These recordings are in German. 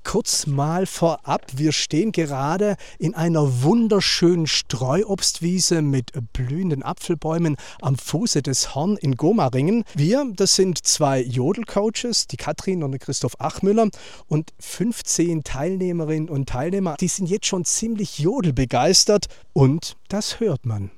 kurz mal vorab. Wir stehen gerade in einer wunderschönen Streuobstwiese mit blühenden Apfelbäumen am Fuße des Horn in Gomaringen. Wir, das sind 2 Jodelcoaches, die Katrin und der Christoph Achmüller, und 15 Teilnehmerinnen und Teilnehmer. Die sind jetzt schon ziemlich jodelbegeistert und das hört man.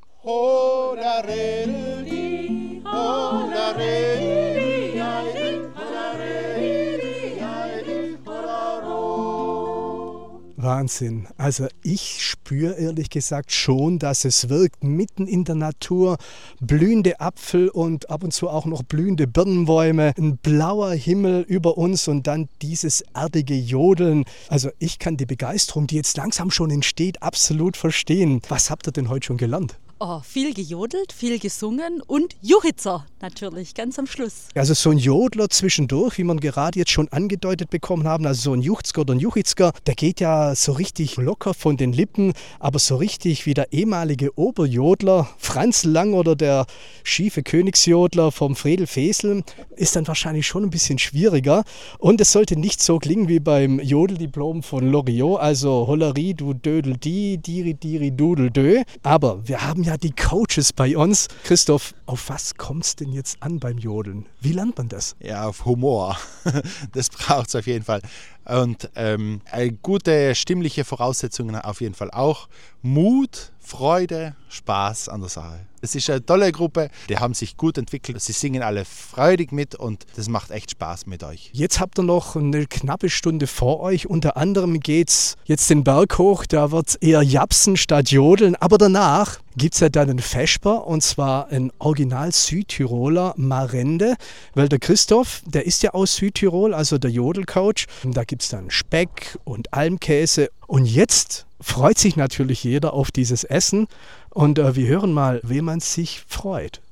Wahnsinn. Also ich spüre ehrlich gesagt schon, dass es wirkt. Mitten in der Natur, blühende Apfel und ab und zu auch noch blühende Birnenbäume, ein blauer Himmel über uns und dann dieses erdige Jodeln. Also ich kann die Begeisterung, die jetzt langsam schon entsteht, absolut verstehen. Was habt ihr denn heute schon gelernt? Oh, viel gejodelt, viel gesungen und Juchitzer natürlich, ganz am Schluss. Also so ein Jodler zwischendurch, wie man gerade jetzt schon angedeutet bekommen haben, also so ein Juchzger oder ein Juchitzker, der geht ja so richtig locker von den Lippen, aber so richtig wie der ehemalige Oberjodler Franz Lang oder der schiefe Königsjodler vom Fredel Fesel ist dann wahrscheinlich schon ein bisschen schwieriger. Und es sollte nicht so klingen wie beim Jodeldiplom von Loriot, also Hollerie, du Dödel die, Diri, Diri, Dudel, Dö. Aber wir haben ja die Coaches bei uns. Christoph, auf was kommt es denn jetzt an beim Jodeln? Wie lernt man das? Ja, auf Humor. Das braucht es auf jeden Fall. Und gute stimmliche Voraussetzungen auf jeden Fall auch. Mut, Freude, Spaß an der Sache. Es ist eine tolle Gruppe, die haben sich gut entwickelt. Sie singen alle freudig mit und das macht echt Spaß mit euch. Jetzt habt ihr noch eine knappe Stunde vor euch. Unter anderem geht's jetzt den Berg hoch, da wird's eher japsen statt jodeln. Aber danach gibt es ja dann einen Vesper, und zwar ein Original Südtiroler Marende, weil der Christoph, der ist ja aus Südtirol, also der Jodelcoach. Da gibt es dann Speck und Almkäse. Und jetzt freut sich natürlich jeder auf dieses Essen. Und wir hören mal, wem man sich freut.